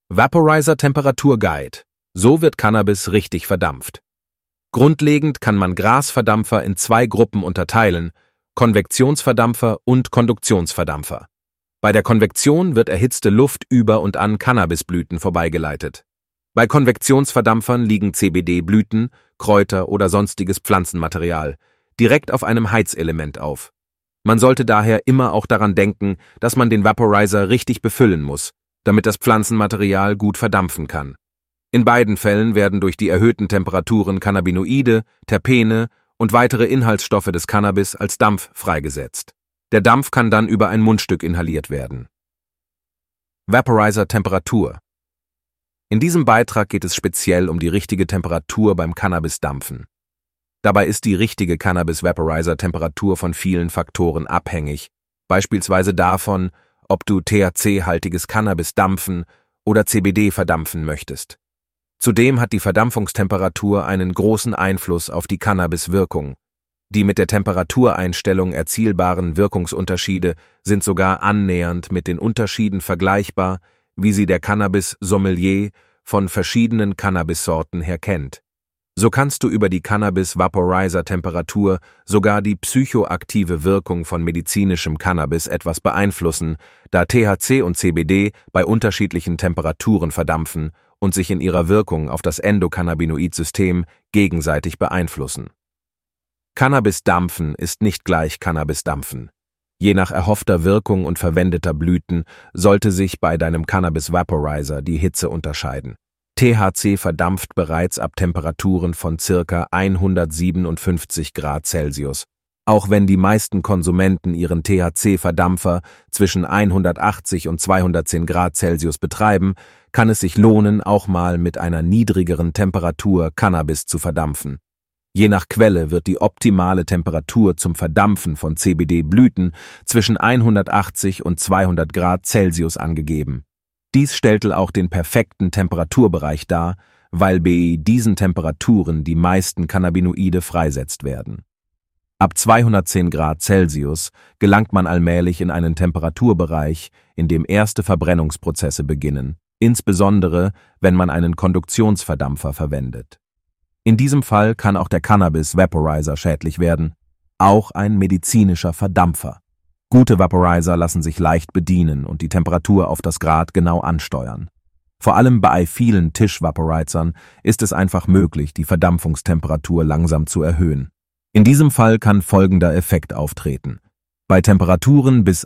Vaporizer-Temperatur-Guide. So wird Cannabis richtig verdampft. Grundlegend kann man Grasverdampfer in 2 Gruppen unterteilen: Konvektionsverdampfer und Konduktionsverdampfer. Bei der Konvektion wird erhitzte Luft über und an Cannabisblüten vorbeigeleitet. Bei Konvektionsverdampfern liegen CBD-Blüten, Kräuter oder sonstiges Pflanzenmaterial direkt auf einem Heizelement auf. Man sollte daher immer auch daran denken, dass man den Vaporizer richtig befüllen muss, damit das Pflanzenmaterial gut verdampfen kann. In beiden Fällen werden durch die erhöhten Temperaturen Cannabinoide, Terpene und weitere Inhaltsstoffe des Cannabis als Dampf freigesetzt. Der Dampf kann dann über ein Mundstück inhaliert werden. Vaporizer-Temperatur. In diesem Beitrag geht es speziell um die richtige Temperatur beim Cannabis-Dampfen. Dabei ist die richtige Cannabis-Vaporizer-Temperatur von vielen Faktoren abhängig, beispielsweise davon, ob du THC-haltiges Cannabis dampfen oder CBD verdampfen möchtest. Zudem hat die Verdampfungstemperatur einen großen Einfluss auf die Cannabis-Wirkung. Die mit der Temperatureinstellung erzielbaren Wirkungsunterschiede sind sogar annähernd mit den Unterschieden vergleichbar, wie sie der Cannabis-Sommelier von verschiedenen Cannabissorten her kennt. So kannst du über die Cannabis-Vaporizer-Temperatur sogar die psychoaktive Wirkung von medizinischem Cannabis etwas beeinflussen, da THC und CBD bei unterschiedlichen Temperaturen verdampfen und sich in ihrer Wirkung auf das Endokannabinoid-System gegenseitig beeinflussen. Cannabis-Dampfen ist nicht gleich Cannabis-Dampfen. Je nach erhoffter Wirkung und verwendeter Blüten sollte sich bei deinem Cannabis-Vaporizer die Hitze unterscheiden. THC verdampft bereits ab Temperaturen von ca. 157 Grad Celsius. Auch wenn die meisten Konsumenten ihren THC-Verdampfer zwischen 180 und 210 Grad Celsius betreiben, kann es sich lohnen, auch mal mit einer niedrigeren Temperatur Cannabis zu verdampfen. Je nach Quelle wird die optimale Temperatur zum Verdampfen von CBD-Blüten zwischen 180 und 200 Grad Celsius angegeben. Dies stellte auch den perfekten Temperaturbereich dar, weil bei diesen Temperaturen die meisten Cannabinoide freisetzt werden. Ab 210 Grad Celsius gelangt man allmählich in einen Temperaturbereich, in dem erste Verbrennungsprozesse beginnen, insbesondere wenn man einen Konduktionsverdampfer verwendet. In diesem Fall kann auch der Cannabis-Vaporizer schädlich werden, auch ein medizinischer Verdampfer. Gute Vaporizer lassen sich leicht bedienen und die Temperatur auf das Grad genau ansteuern. Vor allem bei vielen Tischvaporizern ist es einfach möglich, die Verdampfungstemperatur langsam zu erhöhen. In diesem Fall kann folgender Effekt auftreten. Bei Temperaturen bis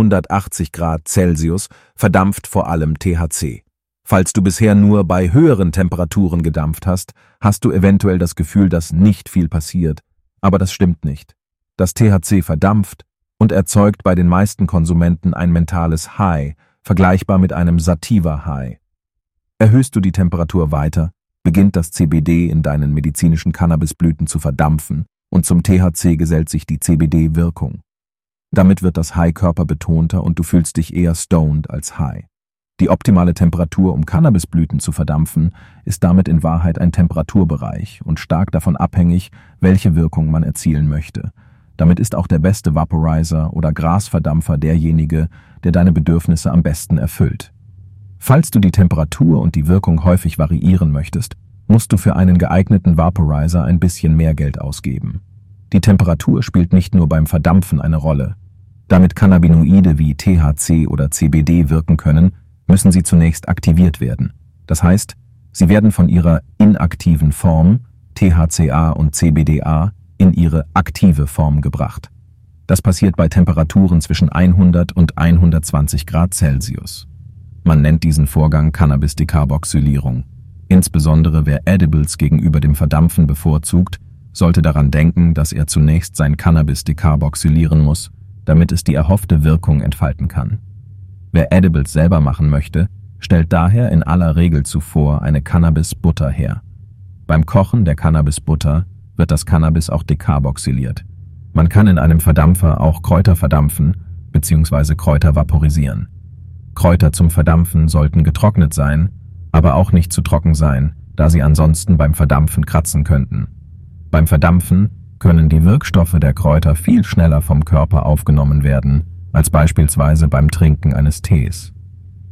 180 Grad Celsius verdampft vor allem THC. Falls du bisher nur bei höheren Temperaturen gedampft hast, hast du eventuell das Gefühl, dass nicht viel passiert. Aber das stimmt nicht. Das THC verdampft und erzeugt bei den meisten Konsumenten ein mentales High, vergleichbar mit einem Sativa-High. Erhöhst du die Temperatur weiter, beginnt das CBD in deinen medizinischen Cannabisblüten zu verdampfen und zum THC gesellt sich die CBD-Wirkung. Damit wird das High körperbetonter und du fühlst dich eher stoned als high. Die optimale Temperatur, um Cannabisblüten zu verdampfen, ist damit in Wahrheit ein Temperaturbereich und stark davon abhängig, welche Wirkung man erzielen möchte. Damit ist auch der beste Vaporizer oder Grasverdampfer derjenige, der deine Bedürfnisse am besten erfüllt. Falls du die Temperatur und die Wirkung häufig variieren möchtest, musst du für einen geeigneten Vaporizer ein bisschen mehr Geld ausgeben. Die Temperatur spielt nicht nur beim Verdampfen eine Rolle. Damit Cannabinoide wie THC oder CBD wirken können, müssen sie zunächst aktiviert werden. Das heißt, sie werden von ihrer inaktiven Form, THCA und CBDA, in ihre aktive Form gebracht. Das passiert bei Temperaturen zwischen 100 und 120 Grad Celsius. Man nennt diesen Vorgang Cannabis-Dekarboxylierung. Insbesondere wer Edibles gegenüber dem Verdampfen bevorzugt, sollte daran denken, dass er zunächst sein Cannabis dekarboxylieren muss, damit es die erhoffte Wirkung entfalten kann. Wer Edibles selber machen möchte, stellt daher in aller Regel zuvor eine Cannabis-Butter her. Beim Kochen der Cannabis-Butter wird das Cannabis auch dekarboxyliert. Man kann in einem Verdampfer auch Kräuter verdampfen bzw. Kräuter vaporisieren. Kräuter zum Verdampfen sollten getrocknet sein, aber auch nicht zu trocken sein, da sie ansonsten beim Verdampfen kratzen könnten. Beim Verdampfen können die Wirkstoffe der Kräuter viel schneller vom Körper aufgenommen werden, als beispielsweise beim Trinken eines Tees.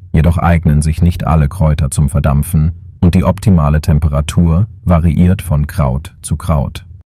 Jedoch eignen sich nicht alle Kräuter zum Verdampfen und die optimale Temperatur variiert von Kraut zu Kraut.